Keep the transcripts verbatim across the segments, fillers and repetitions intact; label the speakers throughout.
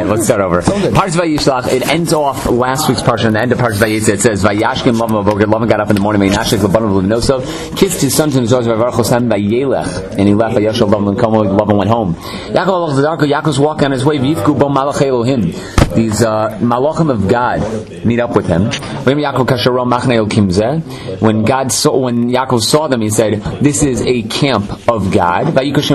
Speaker 1: let's start over. Parshas Vayishlach, it ends off last week's parsha, and the end of Parshas Vayetze, it says, Vayashkim Lavan B'Boker, Lavan got up in the morning, Vayinashik Lavan V'Levinosov, kissed his sons and his daughters, Vayvarchos Hem Vayelech, and he left, Vayashal Lavan L'Komo, Lavan went home. Yaakov Alach V'Darko, Yaakov's walking on his way, V'Yifku Bo Malach Elohim. These uh, malachim of God meet up with him. When God saw, when Yaakov saw them, he said, "This is a camp of God."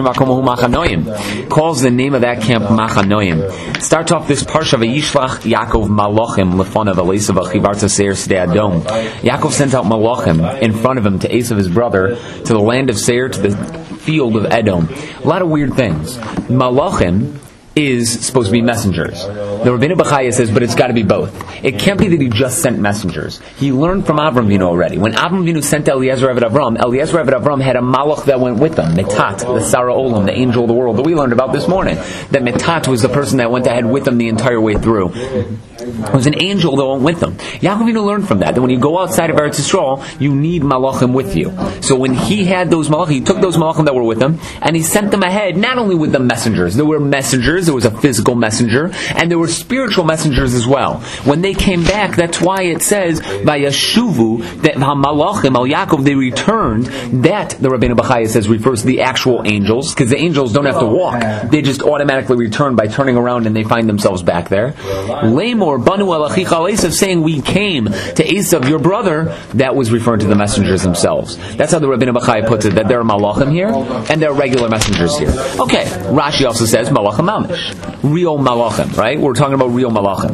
Speaker 1: Calls the name of that camp Machanoim. Starts off this parsha Vayishlach Yaakov malachim lefonav Esav achivarta seir sdei Adom. Yaakov sent out malachim in front of him to Esav his brother, to the land of Seir, to the field of Edom. A lot of weird things. Malachim is supposed to be messengers. The Rabbeinu Bechaya says, but it's got to be both. It can't be that he just sent messengers. He learned from Avram Avinu already. When Avram Avinu sent Eliezer Eved Avram, Eliezer Eved Avram had a malach that went with them, Metat, the Sarah Olam, the angel of the world that we learned about this morning. That Metat was the person that went ahead with them the entire way through. It was an angel that went with them. Yaakov Avinu learned from that, that when you go outside of Eretz Yisrael, you need malachim with you. So when he had those malachim, he took those malachim that were with him, and he sent them ahead, not only with the messengers. There were messengers, there was a physical messenger, and there were spiritual messengers as well. When they came back, that's why it says, Vayashuvu, that malachim al Yaakov, they returned. That, the Rabbeinu Bechaya says, refers to the actual angels, because the angels don't have to walk. They just automatically return by turning around and they find themselves back there. Lamor Banu el Achicha Esav, saying we came to Esav, your brother, that was referring to the messengers themselves. That's how the Rabbeinu Bechaya puts it, that there are malachim here, and there are regular messengers here. Okay, Rashi also says malachim mamish, real malachim, right? We're talking about real malachim.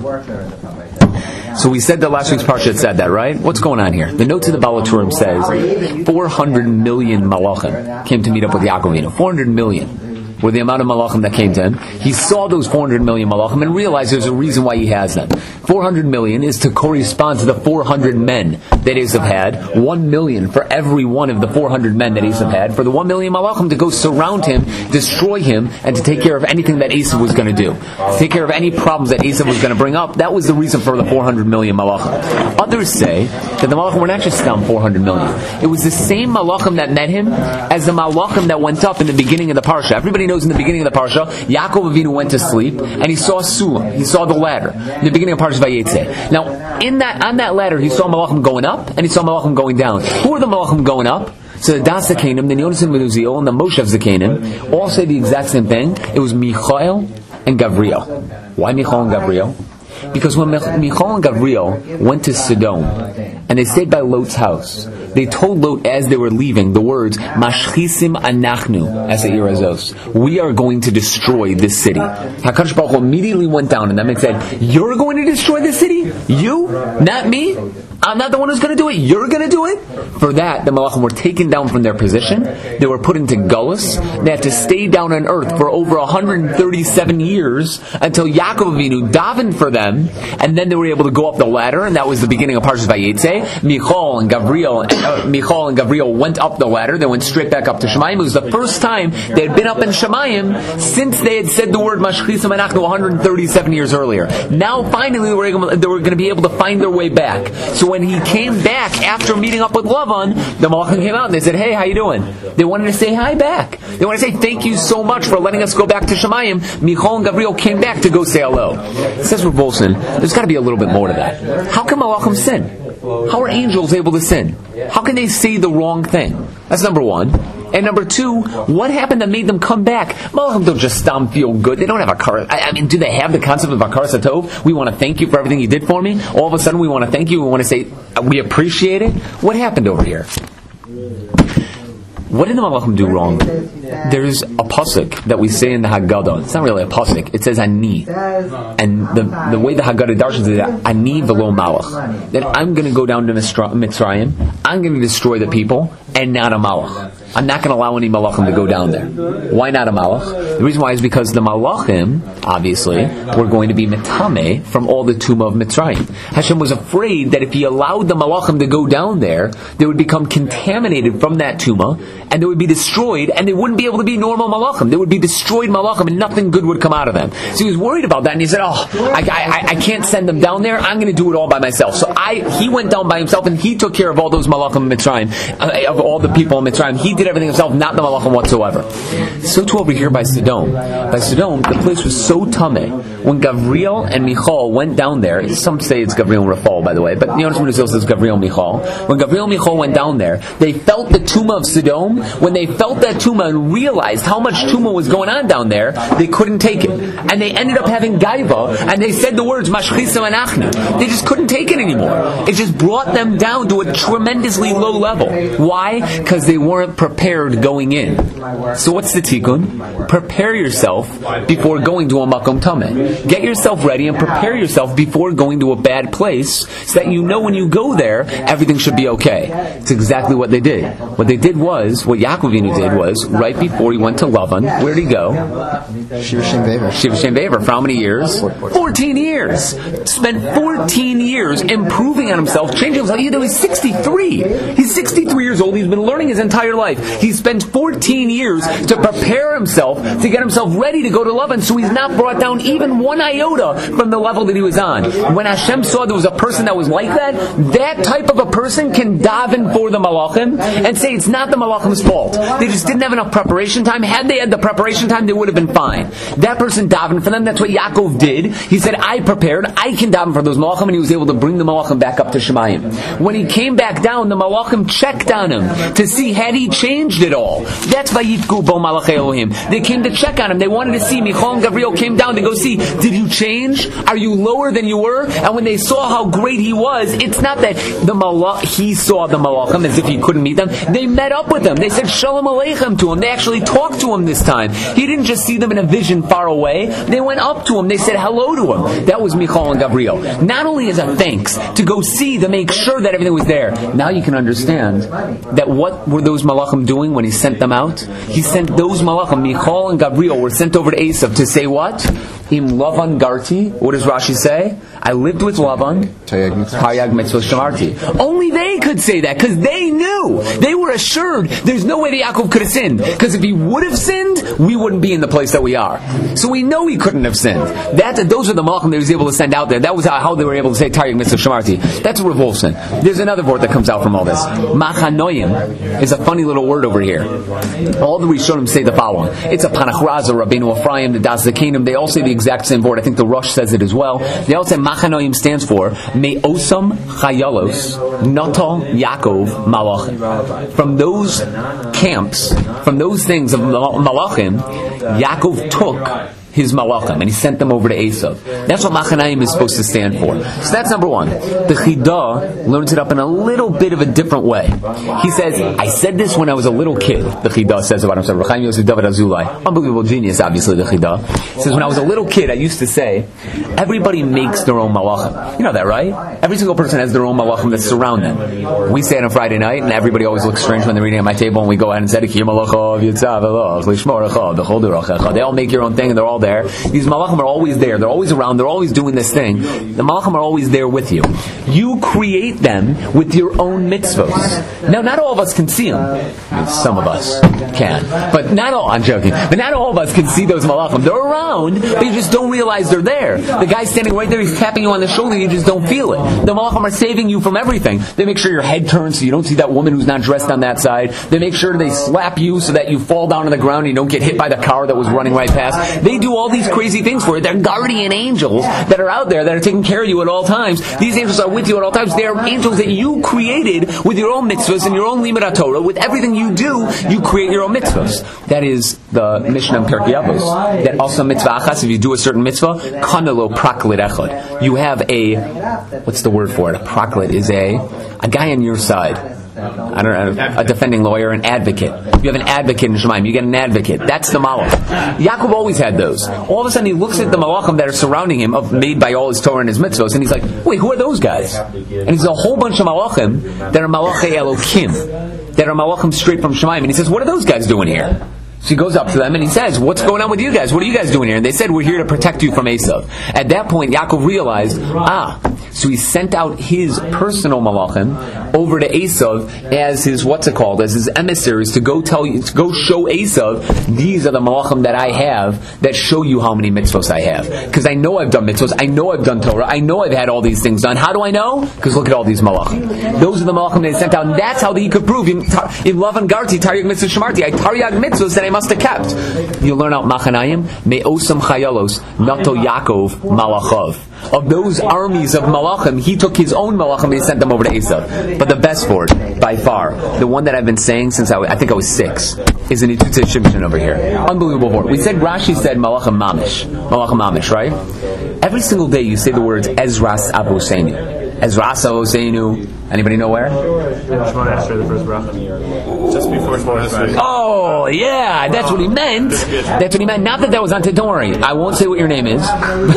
Speaker 1: So we said that last week's parsha said that, right? What's going on here? The note to the Baal HaTurim says four hundred million malachim came to meet up with Yaakov Avinu. four hundred million. Were the amount of malachim that came to him. He saw those four hundred million malachim and realized there's a reason why he has them. four hundred million is to correspond to the four hundred men that Esav had. one million for every one of the four hundred men that Esav had. For the one million malachim to go surround him, destroy him, and to take care of anything that Esav was going to do. To take care of any problems that Esav was going to bring up. That was the reason for the four hundred million malachim. Others say that the malachim were not just down four hundred million. It was the same malachim that met him as the malachim that went up in the beginning of the parsha. Everybody knows in the beginning of the parsha, Yaakov Avinu went to sleep and he saw Sulam. He saw the ladder in the beginning of Parshas Vayetze. Now, in that on that ladder, he saw malachim going up and he saw malachim going down. Who are the malachim going up? So the Das Zakanim, the Yonasan ben Uziel, and the Moshe Zakanim all say the exact same thing. It was Michael and Gabriel. Why Michael and Gabriel? Because when Michael and Gabriel went to Sodom and they stayed by Lot's house, they told Lot as they were leaving the words Mashchisim Anachnu as the Irazos. We are going to destroy this city. HaKadosh Baruch Hu immediately went down on them and said, you're going to destroy this city? You? Not me? I'm not the one who's going to do it. You're going to do it? For that, the Malachim were taken down from their position. They were put into Gullus. They had to stay down on earth for over one hundred thirty-seven years until Yaakov Avinu davened for them, and then they were able to go up the ladder, and that was the beginning of Parshas Vayetze. Michal and Gabriel, uh, Michal and Gabriel went up the ladder. They went straight back up to Shemayim. It was the first time they had been up in Shemayim since they had said the word Mashchisim Anachnu one hundred thirty-seven years earlier. Now, finally, they were, able, they were going to be able to find their way back. So when he came back after meeting up with Lavan, the Malachim came out and they said, hey, how you doing? They wanted to say hi back. They wanted to say thank you so much for letting us go back to Shemayim. Michal and Gabriel came back to go say hello. It says Rav Bolson, there's got to be a little bit more to that. How can Malachim sin? How are angels able to sin? How can they say the wrong thing? That's number one. And number two, what happened that made them come back? Malachim don't just stam feel good. They don't have a car. I, I mean, do they have the concept of Akar Satov? We want to thank you for everything you did for me. All of a sudden, we want to thank you. We want to say we appreciate it. What happened over here? What did the Malachim do wrong? There's a pasuk that we say in the Haggadah. It's not really a pasuk. It says ani, and the the way the Haggadah darshans is that ani v'lo malach. That I'm going to go down to Mitzrayim. I'm going to destroy the people, and not a malach. I'm not going to allow any malachim to go down there. Why not a malach? The reason why is because the malachim, obviously, were going to be metame from all the tumah of Mitzrayim. Hashem was afraid that if he allowed the malachim to go down there, they would become contaminated from that tumah, and they would be destroyed, and they wouldn't be able to be normal malachim. They would be destroyed malachim, and nothing good would come out of them. So he was worried about that, and he said, oh, I, I, I can't send them down there. I'm going to do it all by myself. So I, he went down by himself, and he took care of all those malachim in Mitzrayim, uh, of all the people in Mitzrayim. He did did everything himself, not the malachim whatsoever. So too over here by Sodom. By Sodom, the place was so tameh. When Gavriel and Michal went down there, some say it's Gavriel and Rafal, by the way, but Yonas Ben Uziel says Gavriel and Michal. When Gavriel and Michal went down there, they felt the tumah of Sodom. When they felt that tumah and realized how much tumah was going on down there, they couldn't take it. And they ended up having gaiva, and they said the words, Mashchisa Anachna. They just couldn't take it anymore. It just brought them down to a tremendously low level. Why? Because they weren't prepared going in. So what's the tikkun? Prepare yourself before going to a makom tameh. Get yourself ready and prepare yourself before going to a bad place so that you know when you go there, everything should be okay. It's exactly what they did. What they did was, what Yaakov Avinu did was, right before he went to Lavan, where did he go?
Speaker 2: Shiva Shem Bever.
Speaker 1: Shiva Shem Bever. For how many years? fourteen years. Spent fourteen years improving on himself, changing himself. You know, he's sixty-three. He's sixty-three years old. He's been learning his entire life. He spent fourteen years to prepare himself, to get himself ready to go to Lavan, so he's not brought down even one iota from the level that he was on. When Hashem saw there was a person that was like that, that type of a person can daven for the malachim and say it's not the malachim's fault. They just didn't have enough preparation time. Had they had the preparation time, they would have been fine. That person davened for them. That's what Yaakov did. He said, I prepared. I can daven for those malachim, and he was able to bring the malachim back up to Shemayim. When he came back down, the malachim checked on him to see had he changed at all. That's Vayitku bo malachei Elohim. They came to check on him. They wanted to see. Michal and Gavriel came down to go see, did you change? Are you lower than you were? And when they saw how great he was, it's not that the malach, he saw the malachim as if he couldn't meet them. They met up with them. They said Shalom Aleichem to him. They actually talked to him this time. He didn't just see them in a vision far away. They went up to him. They said hello to him. That was Michal and Gavriel. Not only as a thanks to go see, to make sure that everything was there. Now you can understand that what were those malachim doing when he sent them out? He sent those malachim, Michal and Gavriel, were sent over to Esav to say what? Im Lavan Garti. What does Rashi say? I lived with Lavan. Hayag mitzvah shamarti. Only they could say that because they knew. They were assured there's no way that Yaakov could have sinned. Because if he would have sinned, we wouldn't be in the place that we are. So we know he couldn't have sinned. That, those are the malachim that he was able to send out there. That was how, how they were able to say Taryag mitzvah shamarti. That's Rav Wolfson. There's another word that comes out from all this. Machanoim is a funny little word over here. All the Rishonim say the following. It's a Panachraza, Rabbeinu Ephraim, the Das Zakenim. They all say the exact same word. I think the Rosh says it as well. They all say Machanoim stands for Me'osam Chayalos Natal Yaakov Malachim. From those camps, from those things of Malachim, Yaakov took his malachim, and he sent them over to Esav. That's what Machanaim is supposed to stand for. So that's number one. The Chidah learns it up in a little bit of a different way. He says, I said this when I was a little kid, the Chidah says about himself. Rechaim Yosef David Azulai. Unbelievable genius, obviously, the Chidah. He says, when I was a little kid, I used to say, everybody makes their own malachim. You know that, right? Every single person has their own malachim that surround them. We say it on Friday night, and everybody always looks strange when they're reading at my table, and we go ahead and say, they all make your own thing, and they're all there. These malachim are always there. They're always around. They're always doing this thing. The malachim are always there with you. You create them with your own mitzvos. Now, not all of us can see them. I mean, some of us can. But not all, I'm joking. But not all of us can see those malachim. They're around, but you just don't realize they're there. The guy standing right there, he's tapping you on the shoulder, you just don't feel it. The malachim are saving you from everything. They make sure your head turns so you don't see that woman who's not dressed on that side. They make sure they slap you so that you fall down on the ground and you don't get hit by the car that was running right past. They do all these crazy things for you. They're guardian angels that are out there that are taking care of you at all times. These angels are with you at all times. They are angels that you created with your own mitzvahs and your own limud Torah. With everything you do, you create your own mitzvahs. That is the Mishnah of Pirkei Avos. That also mitzvah achas, if you do a certain mitzvah, kanalo praklit echad. You have a, what's the word for it? A praklit is a, a guy on your side. I don't know, a defending lawyer, an advocate. You have an advocate in Shemaim. You get an advocate. That's the malach. Yaakov always had those. All of a sudden, he looks at the malachim that are surrounding him, of made by all his Torah and his mitzvos, and he's like, "Wait, who are those guys?" And he's a whole bunch of malachim that are malachei Elokim, that are malachim straight from Shemaim. And he says, "What are those guys doing here?" So he goes up to them and he says, what's going on with you guys? What are you guys doing here? And they said, we're here to protect you from Esav. At that point, Yaakov realized, ah, so he sent out his personal malachim over to Esav as his, what's it called, as his emissaries to go tell you, to go show Esav, these are the malachim that I have that show you how many mitzvos I have. Because I know I've done mitzvos, I know I've done Torah, I know I've had all these things done. How do I know? Because look at all these malachim. Those are the malachim they sent out, and that's how he could prove, in Lavan Garti, Taryag mitzvah Shemarti, I Taryag mitzvos that I must have kept. You learn out Machanayim, Me'osam Chayalos, Nato Yaakov Malachov. Of those armies of malachim, he took his own malachim and he sent them over to Esav. But the best for it, by far, the one that I've been saying since I, was, I think I was six, is an Itutze Shimshon over here. Unbelievable word. We said, Rashi said malachim mamish. Malachim mamish, right? Every single day you say the words Ezras Avoseinu. Ezras Avoseinu. Anybody know where?
Speaker 3: Shemona Esrei, the first bracha. Just before Shemona Esrei.
Speaker 1: Oh, yeah, that's what he meant. That's what he meant. Not that that was on. Don't worry, I won't say what your name is.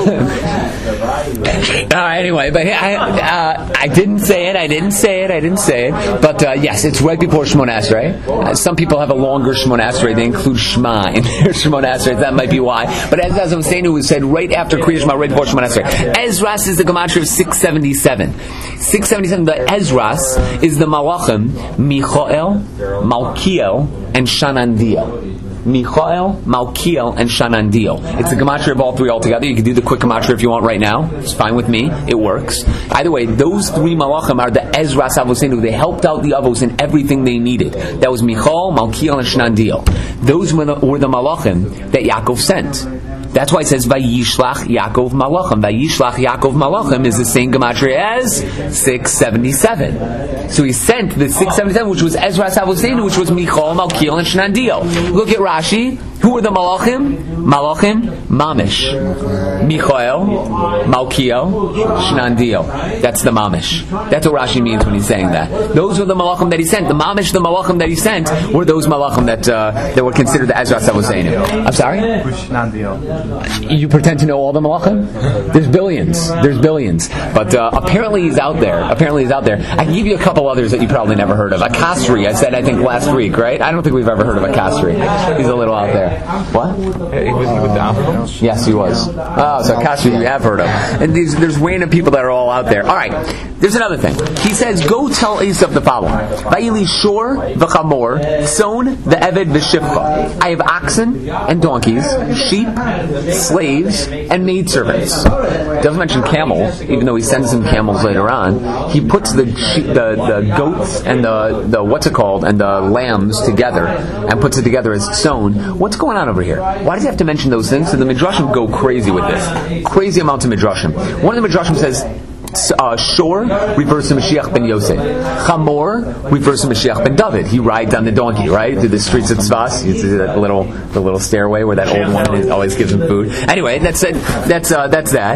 Speaker 1: uh, anyway, but I, uh, I didn't say it. I didn't say it. I didn't say it. But uh, yes, it's right before Shemona Esrei. Uh, some people have a longer Shemona Esrei. They include Shema in their Shemona Esrei. That might be why. But as, as I was saying, it was said right after Kriya Shema, right before Shemona Esrei. Ezras is the gematria of six seventy-seven. six seventy-seven. The Ezras is the Malachim, Michael, Malkiel, and Shanandiel. Michael, Malkiel, and Shanandiel. It's the gematria of all three altogether. You can do the quick gematria if you want right now. It's fine with me. It works. Either way, those three malachim are the Ezras Avosenu. They helped out the Avos in everything they needed. That was Michael, Malkiel, and Shanandiel. Those were the, were the malachim that Yaakov sent. That's why it says Vayishlach Yaakov Malachim. Vayishlach Yaakov Malachim is the same gematria as six seventy-seven. So he sent the six seventy-seven, which was Ezras Avosenu, which was Michael, Malkiel, and Shanandiel. Look at Rashi. Who were the Malachim? Malachim Mamish. Michael, Malkiel, Shanandiel. That's the Mamish. That's what Rashi means when he's saying that. Those were the Malachim that he sent. The Mamish, the Malachim that he sent, were those Malachim that uh, that were considered the Ezras Avosenu. I'm sorry?
Speaker 3: Shanandiel.
Speaker 1: You pretend to know all the malachim? There's billions. There's billions. But uh, apparently he's out there. Apparently he's out there. I can give you a couple others that you probably never heard of. Akasri, I said I think last week, right? I don't think we've ever heard of Akasri. He's a little out there. What?
Speaker 3: He was with the Africans?
Speaker 1: Yes, he was. Oh, so Akasri you have heard of. And these, there's random people that are all out there. All right. There's another thing. He says, go tell Esav the following. Vayili shor v'chamor, son the eved v'shivcha. I have oxen and donkeys, sheep, slaves, and maidservants. Doesn't mention camels, even though he sends them camels later on. He puts the sheep, the, the goats and the, the what's it called and the lambs together and puts it together as sown. What's going on over here? Why does he have to mention those things? So the Midrashim go crazy with this. Crazy amounts of Midrashim. One of the Midrashim says, Uh, Shor refers to Mashiach ben Yosef. Chamor refers to Mashiach ben David. He rides on the donkey, right, through the streets of Tzvas. You see that little, the little stairway where that old woman always gives him food. Anyway, that's it. That's uh, that's that.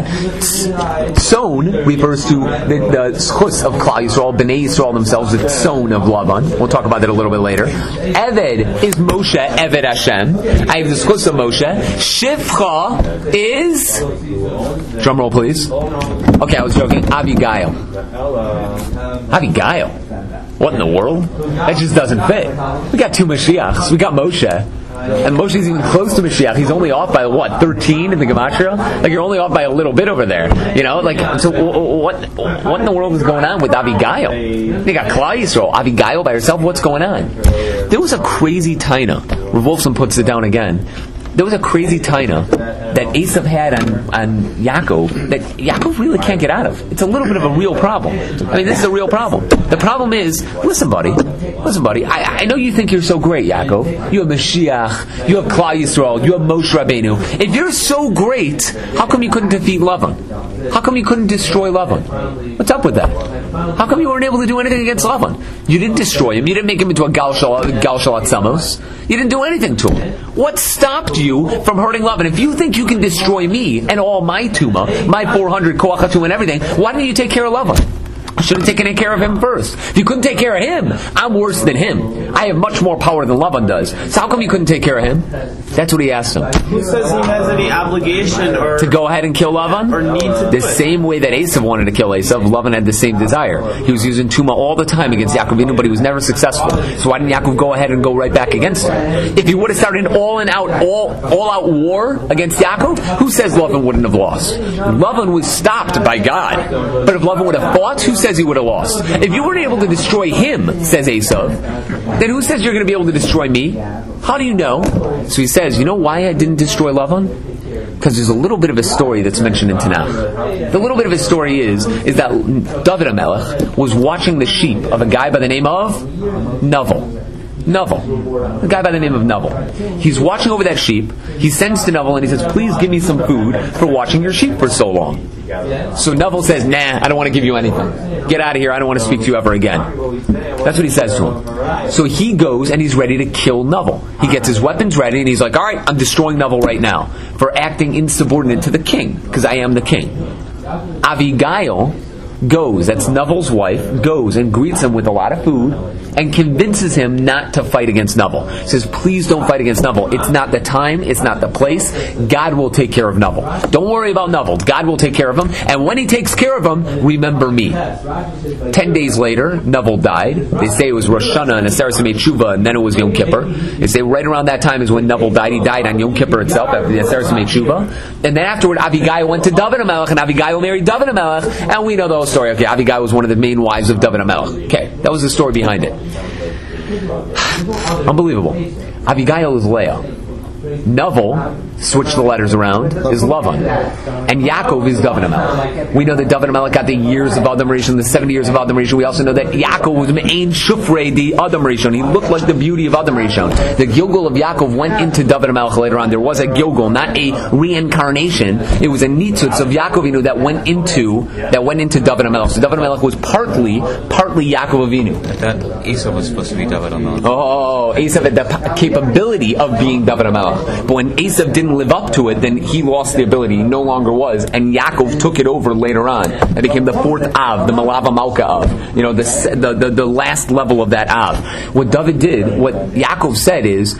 Speaker 1: Son refers to the, the schus of Klal Yisrael, Bnei Yisrael themselves, the son of Lavan. We'll talk about that a little bit later. Eved is Moshe, Eved Hashem. I have the schus of Moshe. Shivcha is, drum roll please. Okay, I was joking. Abigail. Abigail? What in the world? That just doesn't fit. We got two Mashiachs. We got Moshe. And Moshe's even close to Mashiach. He's only off by, what, thirteen in the Gematria? Like, you're only off by a little bit over there. You know? Like, so what What in the world is going on with Abigail? You got Klal Yisrael. Abigail by herself? What's going on? There was a crazy taina. Rav Wolfson puts it down again. There was a crazy taina that Esav had on, on Yaakov that Yaakov really can't get out of. It's a little bit of a real problem. I mean, this is a real problem. The problem is, listen, buddy, listen, buddy, I, I know you think you're so great, Yaakov. You have Mashiach, you have Klal Yisrael, you have Moshe Rabbeinu. If you're so great, how come you couldn't defeat Lavan? How come you couldn't destroy Lavan? What's up with that? How come you weren't able to do anything against Lavan? You didn't destroy him. You didn't make him into a Gal Shalat Samos. You didn't do anything to him. What stopped you from hurting Lavan? If you think you can destroy me and all my Tuma, my four hundred Koach HaTuma and everything, why didn't you take care of Lavan? I should have taken care of him first. If you couldn't take care of him, I'm worse than him. I have much more power than Lavan does. So how come you couldn't take care of him? That's what he asked him.
Speaker 3: Who says he has any obligation or
Speaker 1: to go ahead and kill Lavan?
Speaker 3: Or need to
Speaker 1: the
Speaker 3: do it?
Speaker 1: same way that Esav wanted to kill Esav, Lavan had the same desire. He was using Tuma all the time against Yaakov, but he was never successful. So why didn't Yaakov go ahead and go right back against him? If he would have started an all and out, all all out war against Yaakov, who says Lavan wouldn't have lost? Lavan was stopped by God. But if Lavan would have fought, who says he would have lost? If you weren't able to destroy him, says Esav, then who says you're going to be able to destroy me? How do you know? So he says, you know why I didn't destroy Lavan? Because there's a little bit of a story that's mentioned in Tanakh. The little bit of a story is is that David HaMelech was watching the sheep of a guy by the name of Naval. Naval. A guy by the name of Naval. He's watching over that sheep. He sends to Naval and he says, please give me some food for watching your sheep for so long. So Naval says, nah, I don't want to give you anything. Get out of here. I don't want to speak to you ever again. That's what he says to him. So he goes and he's ready to kill Naval. He gets his weapons ready and he's like, all right, I'm destroying Naval right now for acting insubordinate to the king, because I am the king. Avigail goes, that's Naval's wife, goes and greets him with a lot of food and convinces him not to fight against Naval. Says, please don't fight against Naval. It's not the time, it's not the place. God will take care of Naval. Don't worry about Naval. God will take care of him. And when he takes care of him, remember me. Ten days later, Naval died. They say it was Rosh Hashanah and Aseret Tshuva, and then it was Yom Kippur. They say right around that time is when Naval died. He died on Yom Kippur itself after the Aseret Tshuva. And then afterward, Abigail went to David HaMelech, and Abigail married David HaMelech, and we know the whole story. Okay, Abigail was one of the main wives of David HaMelech. Okay, that was the story behind it. Unbelievable. Abigail is Leah. Naval, switch the letters around, is Lavan. And Yaakov is David HaMelech. We know that David HaMelech got the years of Adam Rishon, the seventy years of Adam Rishon. We also know that Yaakov was Me'ain Shufrei, the Adam Rishon. He looked like the beauty of Adam Rishon. The Gilgul of Yaakov went into David HaMelech later on. There was a Gilgul, not a reincarnation. It was a nitzutz of Yaakov Avinu that went into that went into David HaMelech. So David HaMelech was partly partly Yaakov Avinu.
Speaker 4: That Esau was supposed to be David HaMelech.
Speaker 1: Oh, Esau had the capability of being David HaMelech. But when Esav didn't live up to it, then he lost the ability. He no longer was. And Yaakov took it over later on. It became the fourth Av, the Malava Malka Av. You know, the, the, the, the last level of that Av. What David did, what Yaakov said is,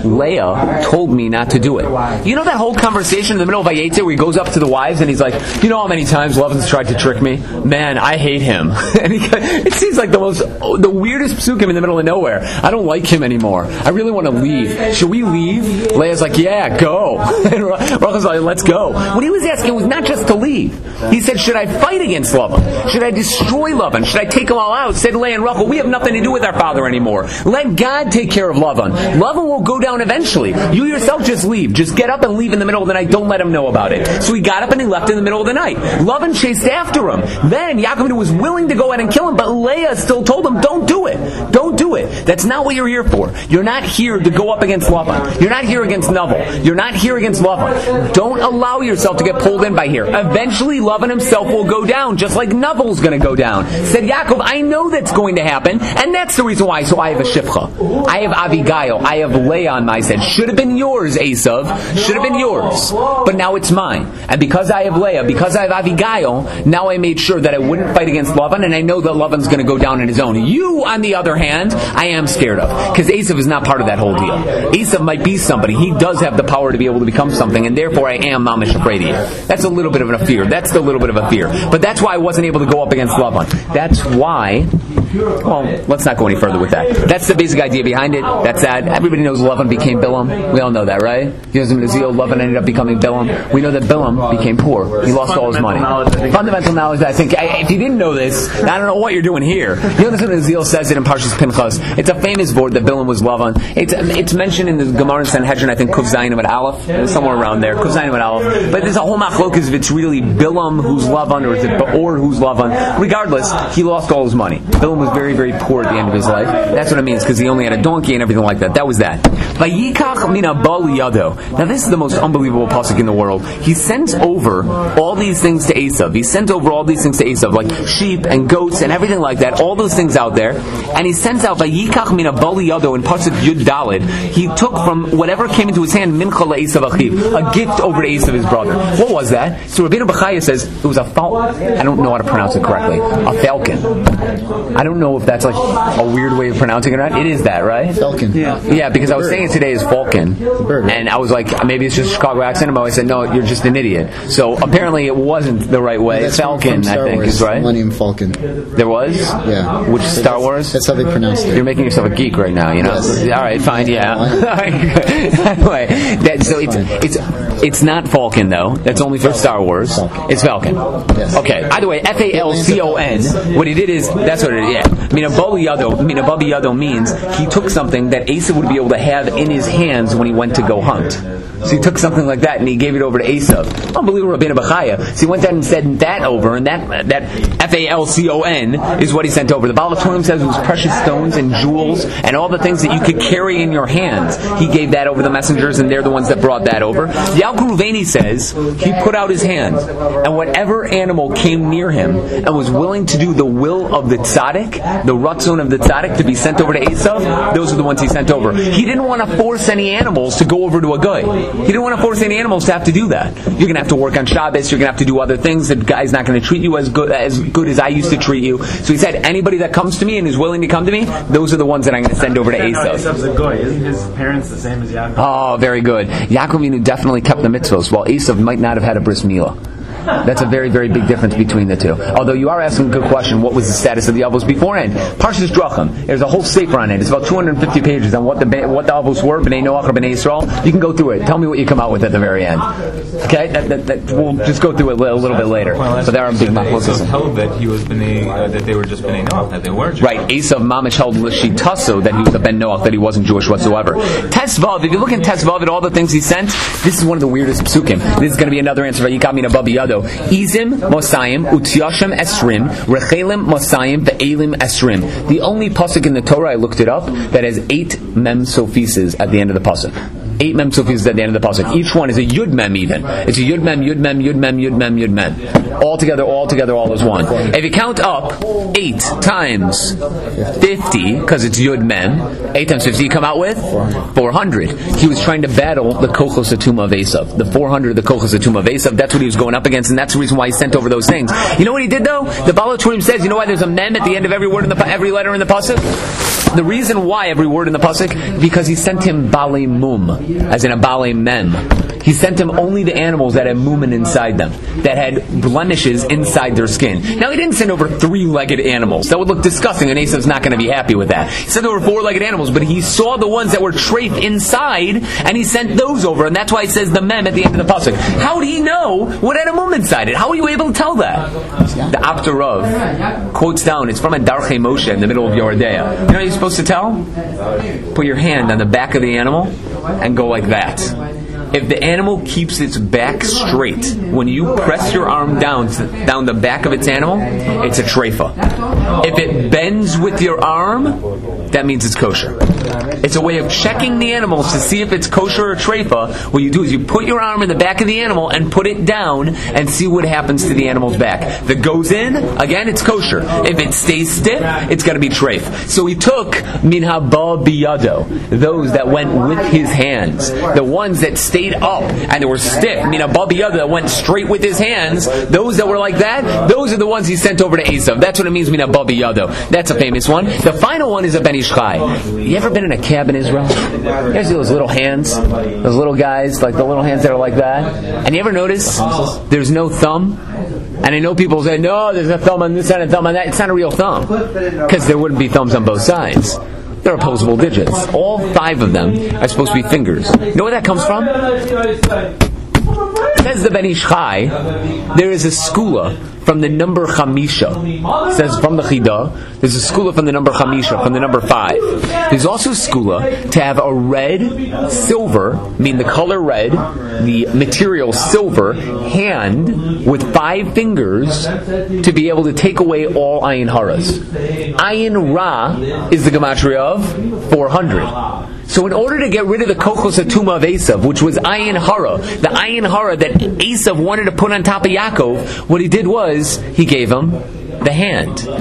Speaker 1: Leah told me not to do it. You know that whole conversation in the middle of Vayetze where he goes up to the wives and he's like, you know how many times Lavan's tried to trick me? Man, I hate him. And he, it seems like the most, the weirdest psukim in the middle of nowhere. I don't like him anymore. I really want to leave. Should we leave? Leah's like, yeah, go. And Rachel's like, let's go. What he was asking was not just to leave. He said, should I fight against Lavan? Should I destroy Lavan? Should I take them all out? Said Leah and Rachel, we have nothing to do with our father anymore. Let God take care of Lavan. Lavan will go down eventually. You yourself just leave. Just get up and leave in the middle of the night. Don't let him know about it. So he got up and he left in the middle of the night. Lavan chased after him. Then Yaakov was willing to go ahead and kill him, but Leah still told him, don't do it. Don't do it. That's not what you're here for. You're not here to go up against Lavan. You're not here against Naval. You're not here against Lavan. Don't allow yourself to get pulled in by here. Eventually Lavan himself will go down, just like Naval's going to go down. Said Yaakov, I know that's going to happen, and that's the reason why. So I have a shifcha. I have Abigail. I have Leah on my side. Should have been yours, Esav. Should have been yours. But now it's mine. And because I have Leah, because I have Abigail, now I made sure that I wouldn't fight against Lavan, and I know that Lavan's going to go down on his own. You, on the other hand, I am scared of. Because Esav is not part of that whole deal. Esav might be somebody. He does have the power to be able to become something, and therefore I am mamish afraid of you. That's a little bit of a fear. That's the little bit of a fear. But that's why I wasn't able to go up against Lavan. That's why... Well, let's not go any further with that. That's the basic idea behind it. That's that. Everybody knows Lavan became Bilam. We all know that, right? Yosem Nazil, Lavan ended up becoming Bilam. We know that Bilam became poor. He lost all his money. Fundamental knowledge, I think. If you didn't know this, I don't know what you're doing here. Yosem Nazil says it in Parshas Pinchas. It's a famous word that Bilam was Lavan. It's it's mentioned in the Gemara in Sanhedrin, I think, Kuf Zayin at Aleph, somewhere around there. Kuf Zayin at Aleph. But there's a whole machlokas if it's really Bilam who's Lavan or is it Beor who's Lavan. Regardless, he lost all his money. Bilam was very, very poor at the end of his life. That's what it means, because he only had a donkey and everything like that. That was that. Vayikach mina bal yado. Now this is the most unbelievable pasuk in the world. He sends over all these things to Esav. He sent over all these things to Esav, like sheep and goats and everything like that. All those things out there. And he sends out Vayikach mina bal yado in pasuk Yud Daled. He took from whatever came into his hand mincha le'Esav achiv, a gift over to Esav, his brother. What was that? So Rabbeinu Bechaya says it was a falcon. I don't know how to pronounce it correctly. A falcon. I don't don't know if that's like a weird way of pronouncing it or not. It is that, right?
Speaker 2: Falcon.
Speaker 1: Yeah, yeah. Because I was saying it today is Falcon,
Speaker 2: bird, right?
Speaker 1: and I was like, maybe it's just a Chicago accent. But I said, no, you're just an idiot. So apparently, it wasn't the right way.
Speaker 2: That's
Speaker 1: Falcon,
Speaker 2: from Star
Speaker 1: I think,
Speaker 2: Wars,
Speaker 1: is right.
Speaker 2: Millennium Falcon.
Speaker 1: There was,
Speaker 2: Yeah.
Speaker 1: Which Star Wars?
Speaker 2: That's how they pronounced it.
Speaker 1: You're making yourself a geek right now, you know.
Speaker 2: Yes.
Speaker 1: All right, fine, yeah. Anyway, that, so it's it's it's not Falcon though. That's only for Star Wars.
Speaker 2: Falcon.
Speaker 1: It's Falcon.
Speaker 2: Yes.
Speaker 1: Okay. Either way, F A L C O N. What he did is that's what it is. Yeah. I mean, a Bali Yado. I mean, a Bali Yado means he took something that Asa would be able to have in his hands when he went to go hunt. So he took something like that and he gave it over to Esav. Unbelievable, Rabbeinu Bechaya. So he went down and said that over, and that that F A L C O N is what he sent over. The Baal HaTurim says it was precious stones and jewels and all the things that you could carry in your hands. He gave that over the messengers, and they're the ones that brought that over. Yaakov Ruveni says he put out his hand, and whatever animal came near him and was willing to do the will of the tzaddik, the ratzon of the tzaddik, to be sent over to Esav, those are the ones he sent over. He didn't want to force any animals to go over to a guy. He didn't want to force any animals to have to do that. You're going to have to work on Shabbos. You're going to have to do other things. The guy's not going to treat you as good as good as I used to treat you. So he said, anybody that comes to me and is willing to come to me, those are the ones that I'm going to send over to Esav.
Speaker 3: Esav's a goy. Isn't his parents the same as Yaakov?
Speaker 1: Oh, very good. Yaakov definitely kept the mitzvos, while Esav might not have had a bris milah. That's a very, very big difference between the two. Although you are asking a good question, what was the status of the Avos beforehand? Parshas Drachim. There's a whole sefer on it. It's about two hundred fifty pages on what the what the Avos were, B'nai Noach or B'nai Yisrael. You can go through it. Tell me what you come out with at the very end. Okay, that, that, that, we'll just go through it a little bit later.
Speaker 4: Well,
Speaker 1: so there are big machlokes.
Speaker 4: Esav held that he was B'nai, uh, that they were just B'nai Noach, that they weren't Jewish.
Speaker 1: Right, Esav Mamish held L'shitaso that he was a Ben Noach, that he wasn't Jewish whatsoever. Tesvav, if you look in Tesvav at all the things he sent, this is one of the weirdest psukim. This is going to be another answer for Yikam Mina Babi Yado. Izim Mosayim Utyashim Esrim Rechelim Mosayim Ve'elim Esrim. The only pasuk in the Torah, I looked it up, that has eight mem sophises at the end of the pasuk. Eight mem sophises at the end of the pasuk. Each one is a yud mem even. It's a yud mem, yud mem, yud mem, yud mem, yud mem. All together, all together, all as one. If you count up eight times fifty, because it's yud mem, eight times fifty, you come out with four hundred. He was trying to battle the kochos atuma of Esav. The four hundred, the kochos atuma of Esav. That's what he was going up against, and that's the reason why he sent over those things. You know what he did though? The Baal HaTurim says, you know why there's a mem at the end of every word in the every letter in the pasuk? The reason why every word in the pasuk, because he sent him balei mum, as in a balei mem. He sent him only the animals that had mumin inside them, that had blemishes inside their skin. Now he didn't send over three-legged animals. That would look disgusting, and Esav's not going to be happy with that. He sent over four-legged animals, but he saw the ones that were treif inside, and he sent those over, and that's why it says the mem at the end of the pasuk. How did he know what had a mum inside it? How were you able to tell that? The Apter Rav quotes down, it's from a Darchei Moshe in the middle of Yoredeya. You know what you're supposed to tell? Put your hand on the back of the animal and go like that. If the animal keeps its back straight, when you press your arm down down the back of its animal, it's a treifa. If it bends with your arm, that means it's kosher. It's a way of checking the animals to see if it's kosher or treifa. What you do is you put your arm in the back of the animal and put it down and see what happens to the animal's back. If it goes in, again, it's kosher. If it stays stiff, it's going to be treif. So he took min haba biyado, those that went with his hands, the ones that stayed up and they were stiff, min haba biyado, that went straight with his hands, those that were like that, those are the ones he sent over to Esav. That's what it means, min haba biyado. That's a famous one. The final one is a Ben Ish Chai. You ever been in a cab in Israel? You ever see those little hands? Those little guys, like the little hands that are like that? And you ever notice there's no thumb? And I know people say, no, there's a thumb on this side and a thumb on that. It's not a real thumb. Because there wouldn't be thumbs on both sides. They're opposable digits. All five of them are supposed to be fingers. You know where that comes from? Says the Ben Ish Chai, there is a skula from the number Chamisha. It says from the Chidah, there's a skula from the number Chamisha, from the number five. There's also a skula to have a red, silver, I mean the color red, the material silver, hand with five fingers to be able to take away all ayin haras. Ayin ra is the gematria of four hundred. So in order to get rid of the kochos atuma of Esav, which was ayin hara, the ayin hara that Esav wanted to put on top of Yaakov, what he did was, he gave him the hand.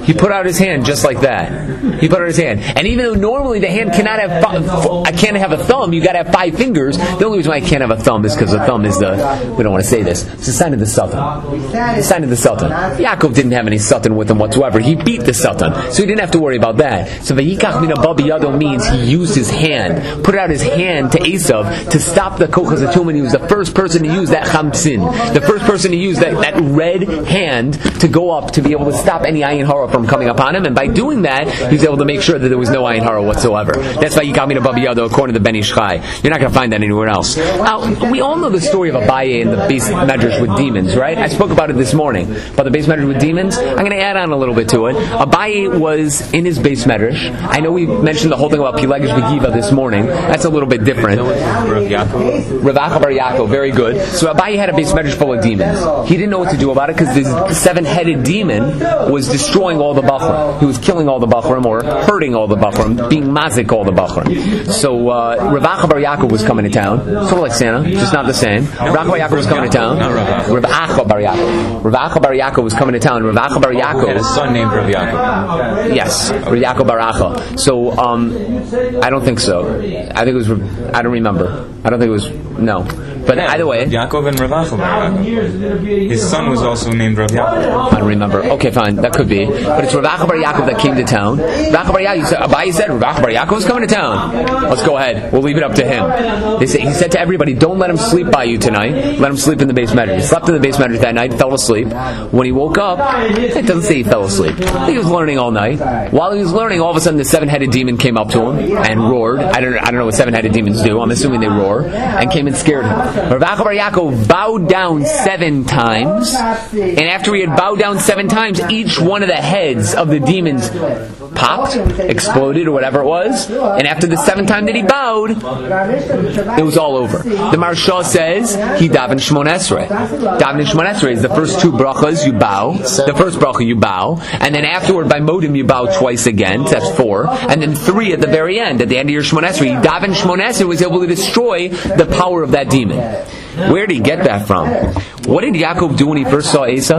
Speaker 1: He put out his hand just like that. He put out his hand. And even though normally the hand cannot have, fi- I can't have a thumb, you gotta have five fingers. The only reason why I can't have a thumb is because the thumb is the, we don't want to say this, it's the sign of the Sultan. The sign of the Sultan. Yaakov didn't have any Sultan with him whatsoever. He beat the Sultan. So he didn't have to worry about that. So Vayikach min abba biyado means he used his hand, put out his hand to Esav to stop the Kochas Atum. He was the first person to use that chamtzin, the first person to use that, that red hand to go up to be able to stop any ayin hara from coming upon him, and by doing that, he was able to make sure that there was no ayin hara whatsoever. That's why you got me to Baba Yado according to the Ben Ish Chai. You're not going to find that anywhere else. Now, we all know the story of Abaye and the base medrash with demons, right? I spoke about it this morning, about the base medrash with demons. I'm going to add on a little bit to it. Abaye was in his base medrash. I know we mentioned the whole thing about Pilegesh Begiva this morning. That's a little bit different.
Speaker 4: Rav Yaakov.
Speaker 1: Rav Acha bar Yaakov, very good. So Abaye had a base medrash full of demons. He didn't know what to do about it because this seven-headed demon was destroying all the Bachram. He was killing all the Bachram or hurting all the Bachram, being mazik all the Bachram. So uh, Rav Acha bar Yaakov was coming to town, sort of like Santa, just not the same. Rav Acha bar Yaakov was coming to town. Rav Acha bar Yaakov. Rav Acha bar Yaakov was coming to town. Rav Acha bar Yaakov
Speaker 4: had a son named Rav Yaakov.
Speaker 1: Yes, Rav Yaakov bar Acha. So um, I don't think so. I think it was. I don't remember. I don't think it was. No. But
Speaker 4: yeah,
Speaker 1: either way,
Speaker 4: Yaakov and Rav Acha bar Yaakov. His son was also named Rav Yaakov.
Speaker 1: I don't remember. Okay, fine, that could be. But it's Rav Acha bar Yaakov that came to town. Rav Acha bar Yaakov, said, Abaye said, Rav Acha bar Yaakov is coming to town. Let's go ahead. We'll leave it up to him. They say, he said to everybody, don't let him sleep by you tonight. Let him sleep in the base medrash. He slept in the base medrash that night, fell asleep. When he woke up, it doesn't say he fell asleep. I think he was learning all night. While he was learning, all of a sudden the seven-headed demon came up to him and roared. I don't, I don't know what seven-headed demons do. I'm assuming they roar. And came and scared him. Rav Acha bar Yaakov bowed down seven times, and after he had bowed down seven times, each one of the heads of the demons popped, exploded, or whatever it was, and after the seventh time that he bowed, it was all over. The Maharsha says he davened Shmon Esrei. Davening Shmon Esrei is the first two brachas you bow, the first bracha you bow, and then afterward by modim you bow twice again, so that's four, and then three at the very end, at the end of your Shmon Esrei. He davened Shmon Esrei, was able to destroy the power of that demon. Where did he get that from? What did Yaakov do when he first saw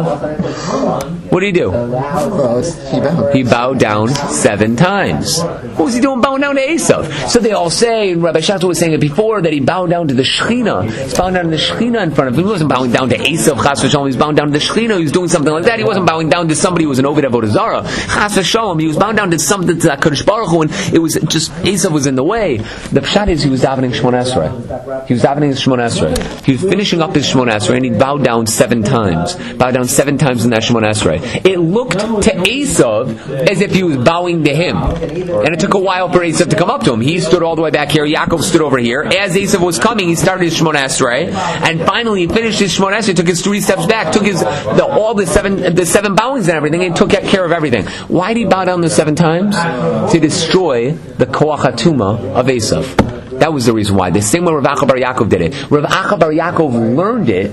Speaker 1: Esav? What did he do?
Speaker 2: Well, he bowed.
Speaker 1: He bowed down seven times. What was he doing bowing down to Esav? So they all say, and Rabbi Shatta was saying it before, that he bowed down to the Shechina. He's bowing down to the Shechina in front of him. He wasn't bowing down to Esav, Chas v'shalom. He was bowing down to the Shechina. He was doing something like that. He wasn't bowing down to somebody who was an Oved Avodah Zarah. Chas v'shalom. He was bowing down to something to HaKadosh Baruch Hu, and it was just, Esav was in the way. The pshat is he was davening Shmon Esrei. He was davening his Shmon Esrei. He was finishing up his Shmon Esrei, and he bowed down seven times. Bowed down seven times in that Shmon Esrei. It looked to Esav as if he was bowing to him. And it took a while for Esav to come up to him. He stood all the way back here. Yaakov stood over here. As Esav was coming, he started his Shmon Esrei, and finally he finished his Shmon Esrei, took his three steps back, took his the, all the seven the seven bowings and everything, and took care of everything. Why did he bow down the seven times? To destroy the Koach HaTumah of Esav. That was the reason why. The same way Rav Acha bar Yaakov did it. Rav Acha bar Yaakov learned it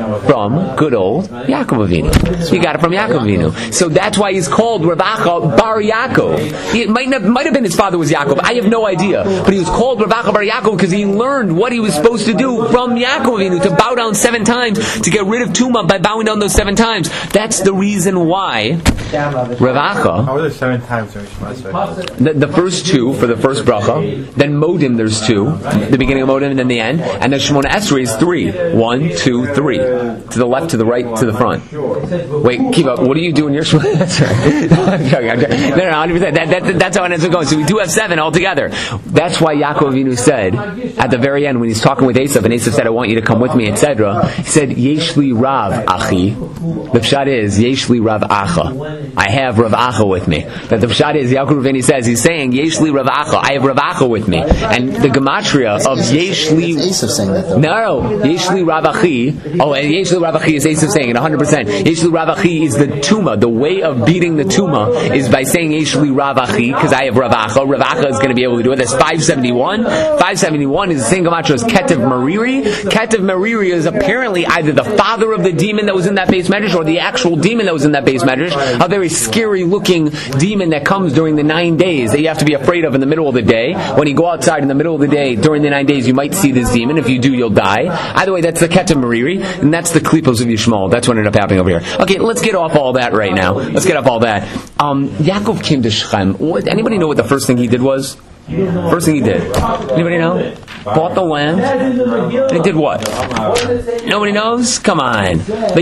Speaker 1: from good old Yaakov Avinu. He got it from Yaakov Avinu. So that's why he's called Rav Acha bar Yaakov. It might not, might have been his father was Yaakov. I have no idea. But he was called Rav Acha bar Yaakov because he learned what he was supposed to do from Yaakov Avinu, to bow down seven times, to get rid of Tumah by bowing down those seven times. That's the reason why Rav Acha...
Speaker 3: How were there seven times during Shema Esrei?
Speaker 1: The, the first two for the first bracha, then Modim there's two. The beginning of Modim and then the end, and then Shemona Esrei is three. One, two, three. To the left, to the right, to the front. Wait, keep up. What do you do in your Shemona Esrei? No, I'm joking, I'm joking. No, no, one hundred percent. That, that, that's how it ends up going. So we do have seven altogether. That's why Yaakov Avinu said at the very end when he's talking with Esav, and Esav said, "I want you to come with me," et cetera. He said, "Yeshli Rav Achi." The pshat is Yeshli Rav Acha. I have Rav Acha with me. That the pshat is Yaakov Avinu says he's saying Yeshli Rav Acha. I have Rav Acha with me, and the gematria of Yeshli.
Speaker 2: Esav saying that.
Speaker 1: No, Yeshli Rav Achi. Oh, and Yeshli Rav Achi is Esav saying it one hundred percent. Yeshli Rav Achi is the Tumah. The way of beating the Tumah is by saying Yeshli Rav Achi, because I have Rav Acha. Rav Acha is going to be able to do it. That's five seventy-one. five seventy-one is the same gematria as Ketev Mariri. Ketev Mariri is apparently either the father of the demon that was in that base medrash or the actual demon that was in that base medrash. A very scary looking demon that comes during the nine days that you have to be afraid of in the middle of the day. When you go outside in the middle of the day, during the nine days, you might see this demon. If you do, you'll die. Either way, that's the Keter Meriri, and that's the Klipos of Yishmael. That's what ended up happening over here. Okay, let's get off all that right now. Let's get off all that. Um, Yaakov came to Shechem. What, anybody know what the first thing he did was? First thing he did. Anybody know? Bought the land. And he did what? Nobody knows? Come on. But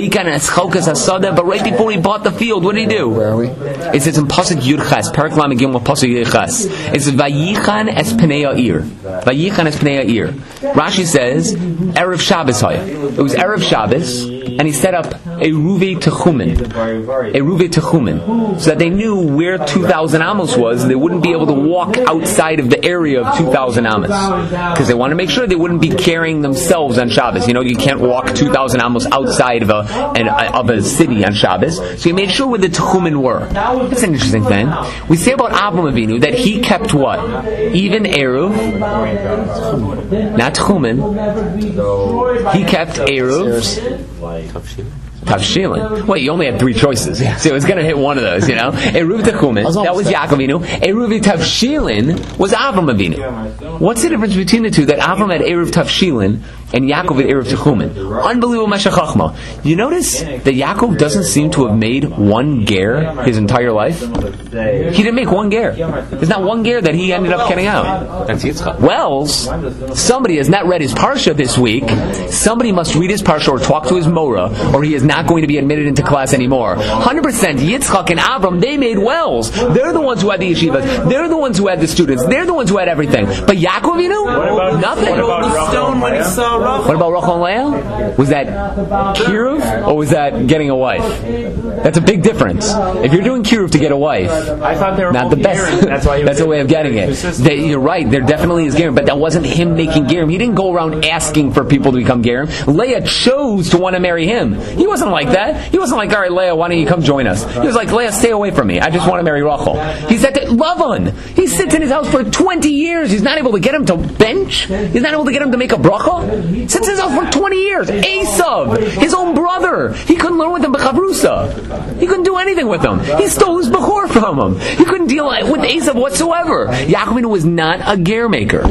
Speaker 1: right before he bought the field, what did he do?
Speaker 2: Where are we?
Speaker 1: It says in Pasuk Yudches, Parak Lamed Gimel with Pasuk Yudches. It says Vayichan es Pnei Ha'ir. Vayichan es Pnei Ha'ir. Rashi says Erev Shabbos Haya. It was Erev Shabbos, and he set up a Ruve Techumen. A Ruve Techumen. So that they knew where two thousand Amos was, and they wouldn't be able to walk outside of the area of two thousand Amos. Because they wanted to make sure they wouldn't be carrying themselves on Shabbos. You know, you can't walk two thousand Amos outside of a, an, of a city on Shabbos. So he made sure where the Techumen were. That's an interesting thing. We say about Avram Avinu that he kept what? Even Eruv, not Techumen. He kept Eruv, Tavshilin. Wait, you only had three choices, so it was going to hit one of those, you know. Eruv Techumen, that was Yaakov Avinu. Eruv Tavshilin was Avram Avinu. What's the difference between the two? That Avram had Eruv Tavshilin and Yaakov had Eruv Techumen. Unbelievable Meshech Chachma. You notice that Yaakov doesn't seem to have made one ger his entire life? He didn't make one ger. There's not one ger that he ended up getting out.
Speaker 4: That's Yitzchak.
Speaker 1: Wells, somebody has not read his Parsha this week. Somebody must read his Parsha or talk to his Mora, or he is not going to be admitted into class anymore. one hundred percent Yitzchak and Avram, they made wells. They're the ones who had the yeshivas. They're the ones who had the students. They're the ones who had everything. But Yaakov, you know? Nothing.
Speaker 3: What about the stone when he saw Rachel?
Speaker 1: What about Rachel and Leah? Was that kiruv or was that getting a wife? That's a big difference. If you're doing kiruv to get a wife,
Speaker 3: I thought they were
Speaker 1: not the best.
Speaker 3: Gerim. That's why he was
Speaker 1: That's a way of getting it. They, you're right. There definitely is gerim, but that wasn't him making gerim. He didn't go around asking for people to become gerim. Leah chose to want to marry him. He wasn't like that. He wasn't like, all right, Leah, why don't you come join us? He was like, Leah, stay away from me. I just want to marry Rachel. He said to Lavan. He sits in his house for twenty years. He's not able to get him to bench. He's not able to get him to make a bracha. He sits in his house for twenty years. Esav, his own brother. He couldn't learn with him b'chavrusa. He couldn't do anything with him. He stole his bechor from him. He couldn't deal with Esav whatsoever. Yaakov was not a ger maker.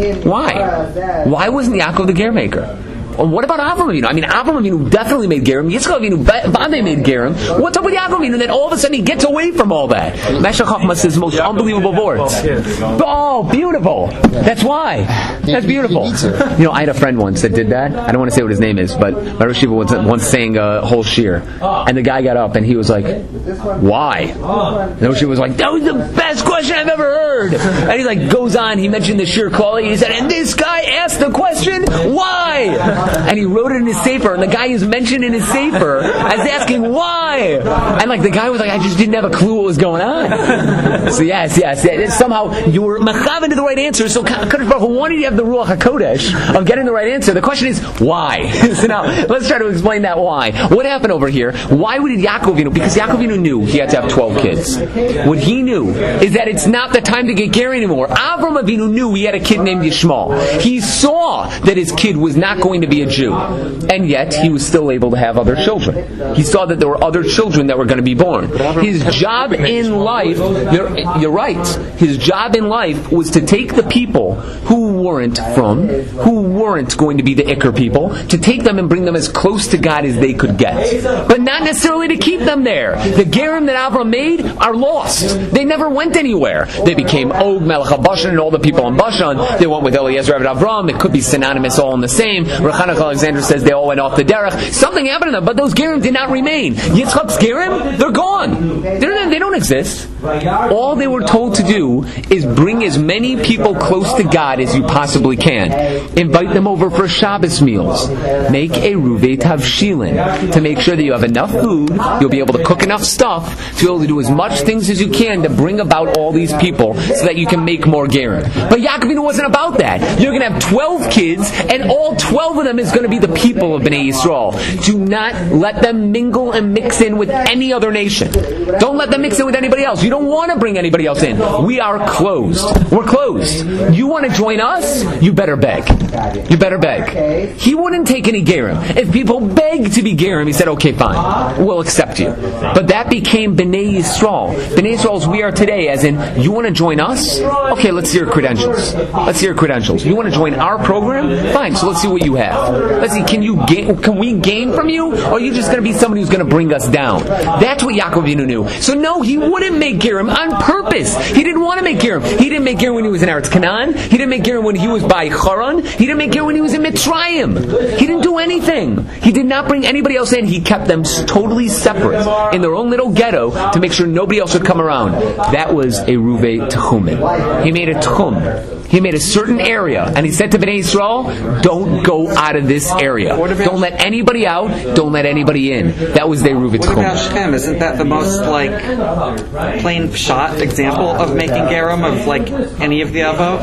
Speaker 1: Why? Why wasn't Yaakov the ger maker? Well, what about Avram Avinu? I mean, Avram Avinu definitely made gerim. Yitzchak Avinu, Vade made gerim. What's up with Yaakov Avinu that all of a sudden he gets away from all that? Meshech Chachma says the most unbelievable words. Oh, beautiful. That's why. That's beautiful. You know, I had a friend once that did that. I don't want to say what his name is, but my Rosh Yeshiva was once saying a whole shir, and the guy got up and he was like, "Why?" And the Rosh Yeshiva was like, "That was the best question I've ever heard." And he like goes on. He mentioned the shir quality. He said, "And this guy asked the question, why?" And he wrote it in his sefer, and the guy is mentioned in his sefer as asking why. And like the guy was like, I just didn't have a clue what was going on. So yes, yes, yes. Somehow you were mechavan to the right answer. So Kadosh Baruch Hu wanted you to have the Ruach HaKodesh of getting the right answer. The question is why. So now let's try to explain that why. What happened over here? Why would Yaakov Avinu? Because Yaakov Avinu knew he had to have twelve kids. What he knew is that it's not the time to get Gary anymore. Avram Avinu knew he had a kid named Yishmael. He saw that his kid was not going to be a Jew, and yet he was still able to have other children. He saw that there were other children that were going to be born. His job in life, you're, you're right, his job in life was to take the people who weren't from, who weren't going to be the Iker people, to take them and bring them as close to God as they could get. But not necessarily to keep them there. The Gerim that Avram made are lost. They never went anywhere. They became Og, Melech HaBashan, and all the people in Bashan. They went with Eliezer Eved Avram. It could be synonymous all in the same. Rechanach Alexander says they all went off the derech. Something happened to them, but those Gerim did not remain. Yitzchak's Gerim, they're gone. They're, they don't exist. All they were told to do is bring as many people close to God as you possibly can. Invite them over for Shabbos meals. Make a Ruvei Tavshilin to make sure that you have enough food, you'll be able to cook enough stuff to be able to do as much things as you can to bring about all these people so that you can make more Gerim. But Yaakov Avinu wasn't about that. You're going to have twelve kids, and all twelve of them them is going to be the people of Bnei Yisrael. Do not let them mingle and mix in with any other nation. Don't let them mix in with anybody else. You don't want to bring anybody else in. We are closed. We're closed. You want to join us? You better beg. You better beg. He wouldn't take any gerim. If people begged to be gerim, he said, okay, fine. We'll accept you. But that became Bnei Yisrael. Bnei Yisrael is we are today, as in, you want to join us? Okay, let's see your credentials. Let's see your credentials. You want to join our program? Fine, so let's see what you have. Let's see, can you gain, can we gain from you? Or are you just going to be somebody who's going to bring us down? That's what Yaakov Avinu knew. So no, he wouldn't make gerim on purpose. He didn't want to make gerim. He didn't make gerim when he was in Eretz Canaan. He didn't make gerim when he was by Charan. He didn't make gerim when he was in Mitzrayim. He didn't do anything. He did not bring anybody else in. He kept them totally separate in their own little ghetto to make sure nobody else would come around. That was a Ruvei Techumen. He made a Tchum. He made a certain area, and he said to Bnei Yisrael, don't go out of this area. Don't let anybody out. Don't let anybody in. That was the Ruvei Techumen.
Speaker 5: What about Shem? Isn't that the most like plain shot example of making gerim of like any of the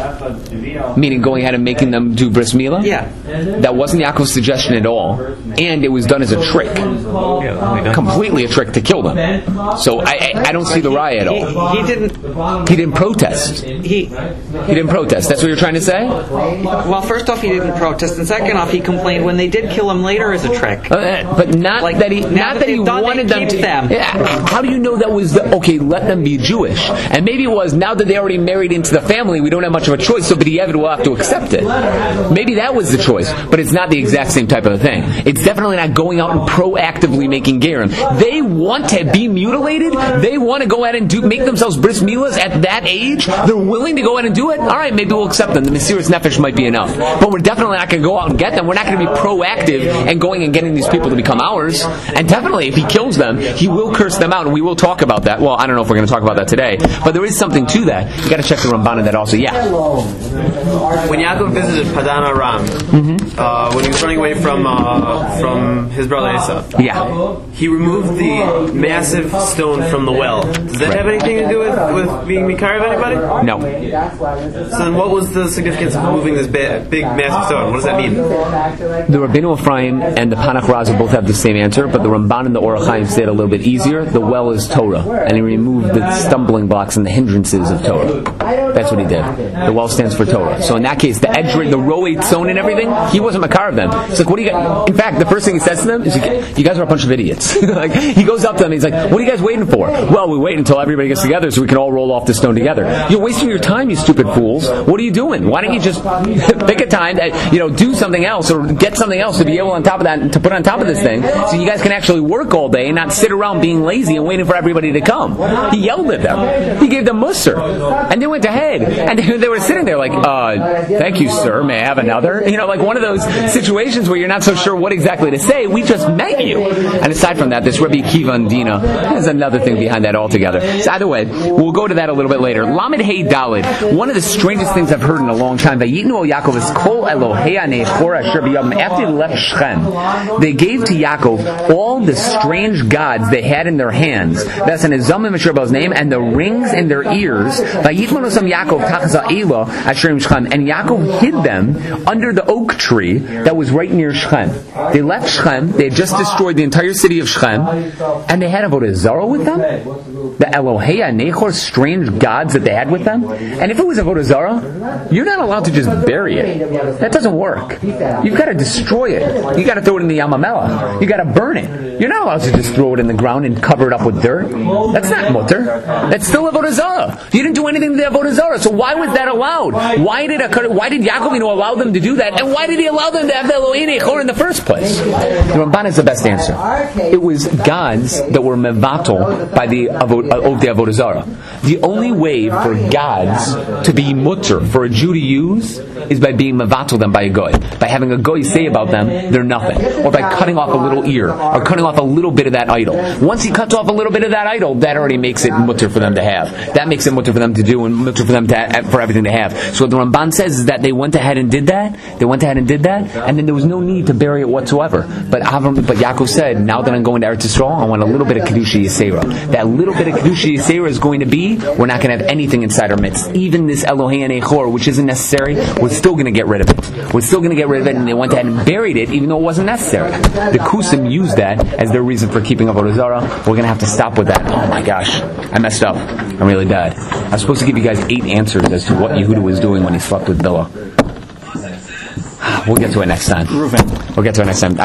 Speaker 5: avot?
Speaker 1: Meaning going ahead and making them do bris milah?
Speaker 5: Yeah.
Speaker 1: That wasn't Yaakov's suggestion at all, and it was done as a trick, completely a trick to kill them. So I, I, I don't see the raya at all.
Speaker 5: He, he didn't.
Speaker 1: He didn't protest.
Speaker 5: He
Speaker 1: he didn't protest. That's what you're trying to say?
Speaker 5: Well, first off, he didn't protest, and second off, he complained when they did kill him later as a trick.
Speaker 1: Uh, but not
Speaker 5: like,
Speaker 1: that he not
Speaker 5: that,
Speaker 1: that he
Speaker 5: done,
Speaker 1: wanted them to.
Speaker 5: them.
Speaker 1: Yeah. How do you know that was the okay? Let them be Jewish, and maybe it was now that they already married into the family. We don't have much of a choice, so B'diavad will have to accept it. Maybe that was the choice, but it's not the exact same type of a thing. It's definitely not going out and proactively making gerim. They want to be mutilated. They want to go ahead and do make themselves bris milas at that age. They're willing to go ahead and do it. All right, maybe we'll accept them. The Mesiras Nefesh might be enough, but we're definitely not going to go out and get them. We're not going to be proactive and going and getting these people to become ours. And definitely, if he kills them, he will curse them out, and we will talk about that. Well, I don't know if we're going to talk about that today, but there is something to that. You got to check the Ramban on that also. Yeah.
Speaker 3: When Yaakov visited Padan Aram, mm-hmm. uh, when he was running away from uh, from his brother Esau,
Speaker 1: yeah,
Speaker 3: he removed the massive stone from the well. Does that
Speaker 1: right.
Speaker 3: have anything to do with, with being Mikar of anybody?
Speaker 1: No.
Speaker 3: So then what was the significance of moving this big, big massive stone? What does that mean?
Speaker 1: The Rabbeinu Ephraim and the Panach Raza both have the same answer, but the Ramban and the Orach Chaim say it a little bit easier. The well is Torah, and he removed the stumbling blocks and the hindrances of Torah. That's what he did. The well stands for Torah. So in that case, the edge, the roe zone and everything, he wasn't makar of them. It's like, what do you guys? In fact, the first thing he says to them is, "You guys are a bunch of idiots." Like, he goes up to them, and he's like, "What are you guys waiting for?" Well, we wait until everybody gets together so we can all roll off the stone together. You're wasting your time, you stupid fools. What are you doing? Why don't you just pick a time that, you know, do something else or get something else to be able on top of that to put on top of this thing, so you guys can actually work all day and not sit around being lazy and waiting for everybody to come. He yelled at them. He gave them musser, and they went ahead, and they were sitting there like, uh, "Thank you, sir. May I have another?" You know, like one of those situations where you're not so sure what exactly to say. We just met you. And aside from that, this Rabbi Akiva and Dina has another thing behind that altogether. So either way, we'll go to that a little bit later. Lamed Hey Dalid. One of the strangest things I've heard in a long time. Vayitnu al Yaakov is kol Elohei Nechor asher b'yavim. After they left Shechem, they gave to Yaakov all the strange gods they had in their hands. That's an Ezam and Meshurbal's name, and the rings in their ears. Vayitnu osam Yaakov tachas ha'ela asher im Shechem. And Yaakov hid them under the oak tree that was right near Shechem. They left Shechem. They had just destroyed the entire city of Shechem, and they had Avodah Zarah with them. The Elohei Nechor, strange gods that they had with them. And if it was Avodah Zarah, you're not allowed to just bury it. That doesn't work. You've got to destroy it. You got to throw it in the Yam HaMelech. You got to burn it. You're not allowed to just throw it in the ground and cover it up with dirt. That's not mutter. That's still Avodah Zarah. You didn't do anything to the Avodah Zarah. So why was that allowed? Why did a, why did Yaakov, you know, allow them to do that? And why did he allow them to have the Elohei Nechor in the first place? The Ramban is the best answer. It was gods that were mevatel by the Avod, uh, of the Avodah Zarah. The only way for gods to be mutter, for a Jew to use, is by being mevatel them by a goy. By having a goy say about them, they're nothing. Or by cutting off a little ear, or cutting off a little bit of that idol. Once he cuts off a little bit of that idol, that already makes it mutter for them to have. That makes it mutter for them to do, and mutter for them to have, for everything to have. So what the Ramban says is that they went ahead and did that, they went ahead and did that, and then there was no need to bury it whatsoever. But Avram, but Yaakov said, now that I'm going to Eretz Yisrael, I want a little bit of Kedusha Yisera. That little bit of Kedusha Yisera is going to be, we're not going to have anything inside our midst. Even this Elohei Nechor, which isn't necessary, we're still going to get rid of it. We're still going to get rid of it, and they went ahead and buried it, even though it wasn't necessary. The Kusim used that as their reason for keeping Avodah Zarah. We're going to have to stop with that. Oh my gosh, I messed up. I'm really bad. I was supposed to give you guys eight answers as to what Yehuda was doing when he slept with Bilhah. We'll get to it next time. We'll get to it next time.